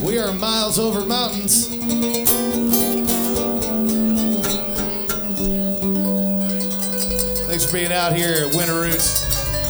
We are miles over mountains. Thanks for being out here at Winter Roots.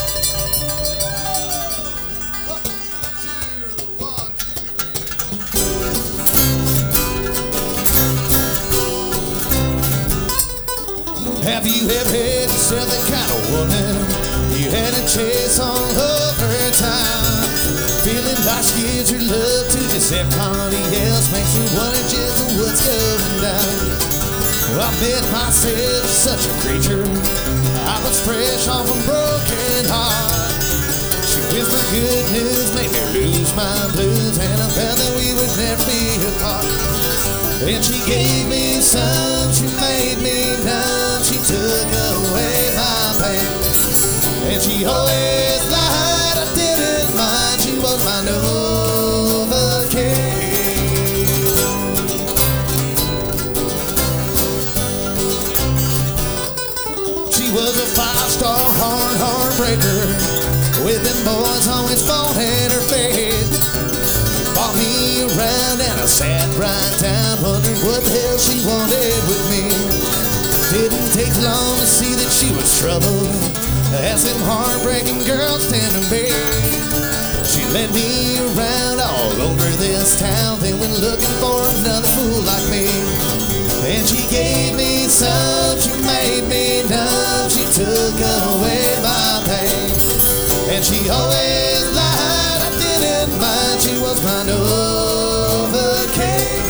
Have you ever had yourself that kind of woman you had to chase all over town? Feeling like she gives your love to just everybody else, makes you wonder just what's going down. Well, I met myself such a creature. I was fresh off a broken heart. She whispered good news, made me lose my blues, and I felt that we would never be apart. And she gave me some, she made me numb, she took away my pain. And she always lied, I didn't mind, she was my Novocaine. She was a five-star heartbreaker, with them boys always phoning her bed. Bought me around and I sat right down, wondering what the hell she wanted with me. Didn't take long to see that she was troubled, as them heartbreaking girls tend to be. She led me around all over this town, then went looking for another fool like me. And she gave me some, she made me numb, she took away my pain. And she always lied, I didn't mind, she was my Novocaine.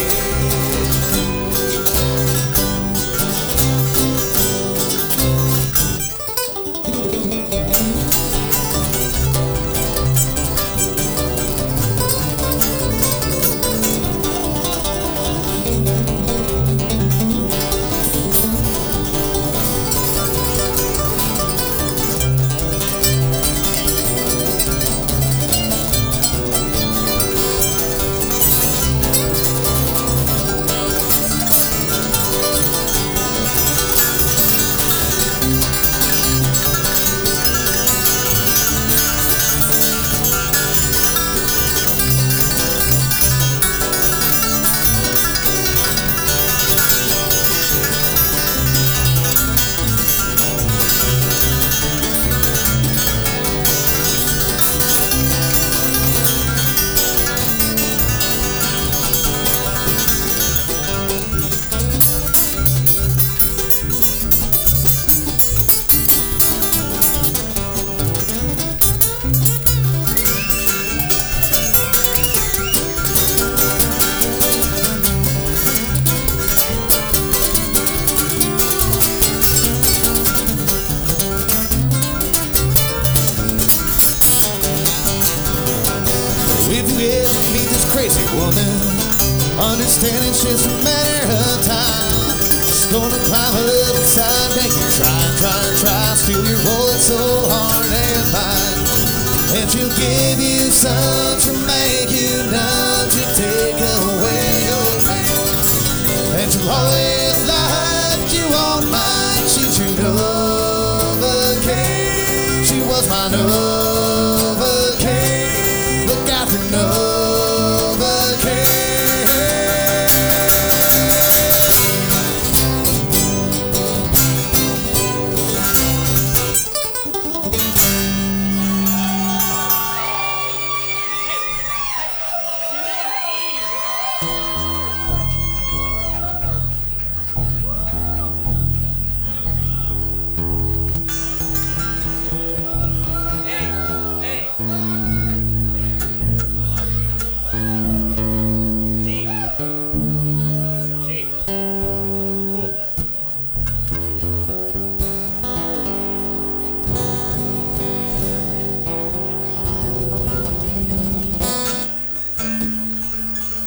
If you ever meet this crazy woman, understand it's just a matter of time. She's gonna climb up inside, make you try, steal your wallet so hard and mine. And she'll give you some, she'll make you numb, she'll take away your pain. And she'll always lie that you won't mind, she's your Novocaine. She was my Novocaine. Look out for Novocaine.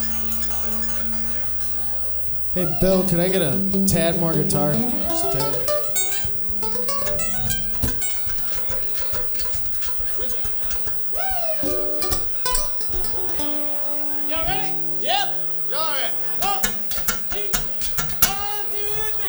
Hey, Bill, could I get a tad more guitar? Just a tad.